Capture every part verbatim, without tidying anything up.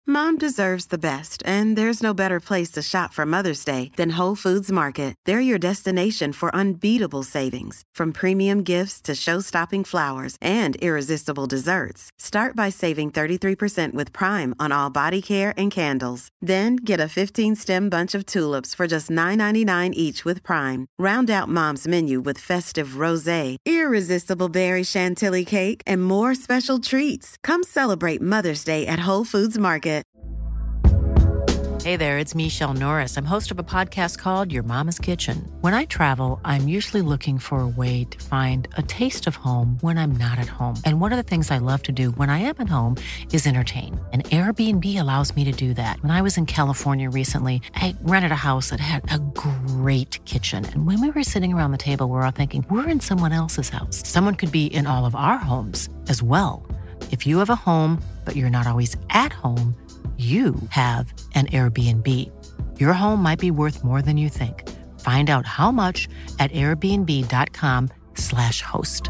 Mom deserves the best, and there's no better place to shop for Mother's Day than Whole Foods Market. They're your destination for unbeatable savings, from premium gifts to show-stopping flowers and irresistible desserts. Start by saving thirty-three percent with Prime on all body care and candles. Then get a fifteen-stem bunch of tulips for just nine ninety-nine each with Prime. Round out Mom's menu with festive rosé, irresistible berry chantilly cake, and more special treats. Come celebrate Mother's Day at Whole Foods Market. Hey there, it's Michelle Norris. I'm host of a podcast called Your Mama's Kitchen. When I travel, I'm usually looking for a way to find a taste of home when I'm not at home. And one of the things I love to do when I am at home is entertain. And Airbnb allows me to do that. When I was in California recently, I rented a house that had a great kitchen. And when we were sitting around the table, we were all thinking, we're in someone else's house. Someone could be in all of our homes as well. If you have a home, but you're not always at home, you have an Airbnb. Your home might be worth more than you think. Find out how much at airbnb.com slash host.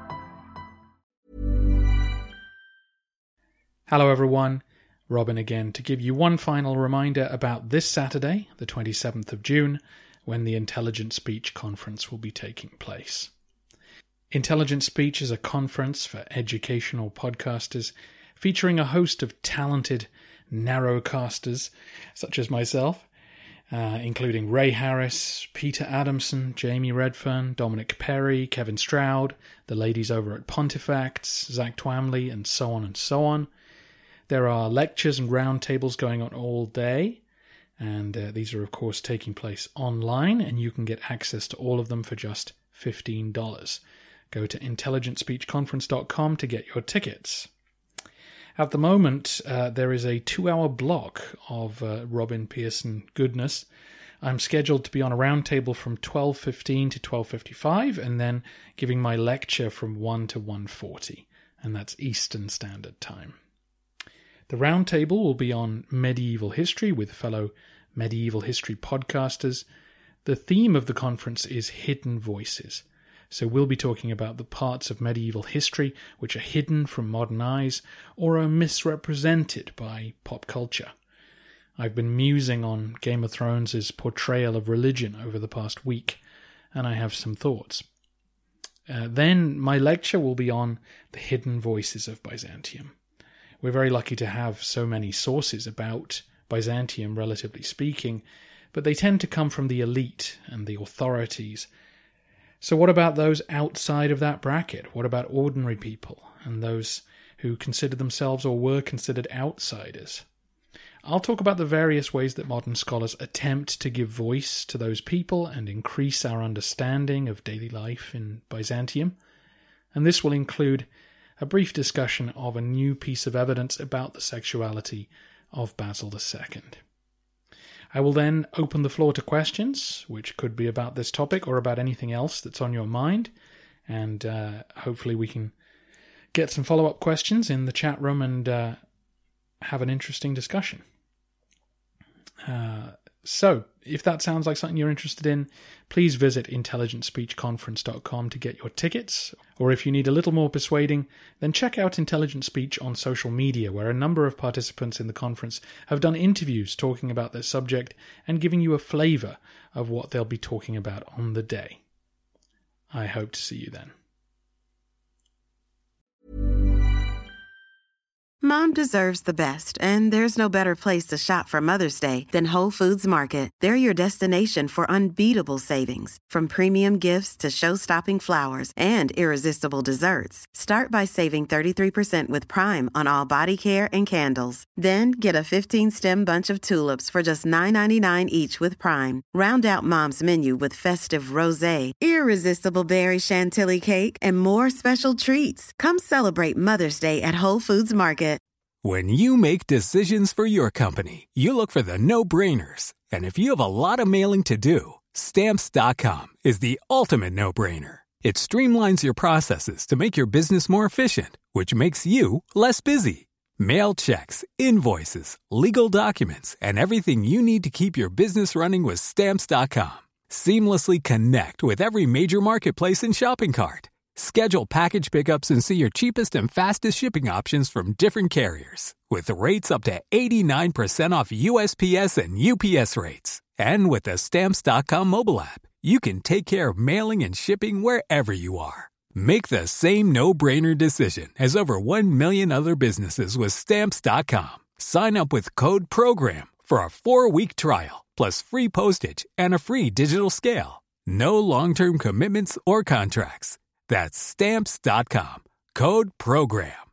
Hello everyone, Robin again to give you one final reminder about this Saturday, the twenty-seventh of June, when the Intelligent Speech Conference will be taking place. Intelligent Speech is a conference for educational podcasters featuring a host of talented narrowcasters such as myself, uh, including Ray Harris, Peter Adamson, Jamie Redfern, Dominic Perry, Kevin Stroud, the ladies over at Pontifacts, Zach Twamley, and so on and so on. There are lectures and roundtables going on all day, and uh, these are of course taking place online, and you can get access to all of them for just fifteen dollars. Go to intelligent speech conference dot com to get your tickets. At the moment, uh, there is a two-hour block of uh, Robin Pearson goodness. I'm scheduled to be on a roundtable from twelve fifteen to twelve fifty-five, and then giving my lecture from one to one forty, and that's Eastern Standard Time. The roundtable will be on medieval history with fellow medieval history podcasters. The theme of the conference is Hidden Voices. So we'll be talking about the parts of medieval history which are hidden from modern eyes or are misrepresented by pop culture. I've been musing on Game of Thrones' portrayal of religion over the past week, and I have some thoughts. Uh, then my lecture will be on the hidden voices of Byzantium. We're very lucky to have so many sources about Byzantium, relatively speaking, but they tend to come from the elite and the authorities. So what about those outside of that bracket? What about ordinary people and those who consider themselves or were considered outsiders? I'll talk about the various ways that modern scholars attempt to give voice to those people and increase our understanding of daily life in Byzantium. And this will include a brief discussion of a new piece of evidence about the sexuality of Basil the Second. I will then open the floor to questions, which could be about this topic or about anything else that's on your mind, and uh, hopefully we can get some follow-up questions in the chat room and uh, have an interesting discussion. Uh, so, if that sounds like something you're interested in, please visit intelligent speech conference dot com to get your tickets. Or if you need a little more persuading, then check out Intelligent Speech on social media, where a number of participants in the conference have done interviews talking about their subject and giving you a flavour of what they'll be talking about on the day. I hope to see you then. Mom deserves the best, and there's no better place to shop for Mother's Day than Whole Foods Market. They're your destination for unbeatable savings, from premium gifts to show-stopping flowers and irresistible desserts. Start by saving thirty-three percent with Prime on all body care and candles. Then get a fifteen-stem bunch of tulips for just nine ninety-nine each with Prime. Round out Mom's menu with festive rosé, irresistible berry chantilly cake, and more special treats. Come celebrate Mother's Day at Whole Foods Market. When you make decisions for your company, you look for the no-brainers. And if you have a lot of mailing to do, Stamps dot com is the ultimate no-brainer. It streamlines your processes to make your business more efficient, which makes you less busy. Mail checks, invoices, legal documents, and everything you need to keep your business running with Stamps dot com. Seamlessly connect with every major marketplace and shopping cart. Schedule package pickups and see your cheapest and fastest shipping options from different carriers, with rates up to eighty-nine percent off U S P S and U P S rates. And with the Stamps dot com mobile app, you can take care of mailing and shipping wherever you are. Make the same no-brainer decision as over one million other businesses with Stamps dot com. Sign up with code PROGRAM for a four-week trial, plus free postage and a free digital scale. No long-term commitments or contracts. That's Stamps dot com. Code PROGRAM.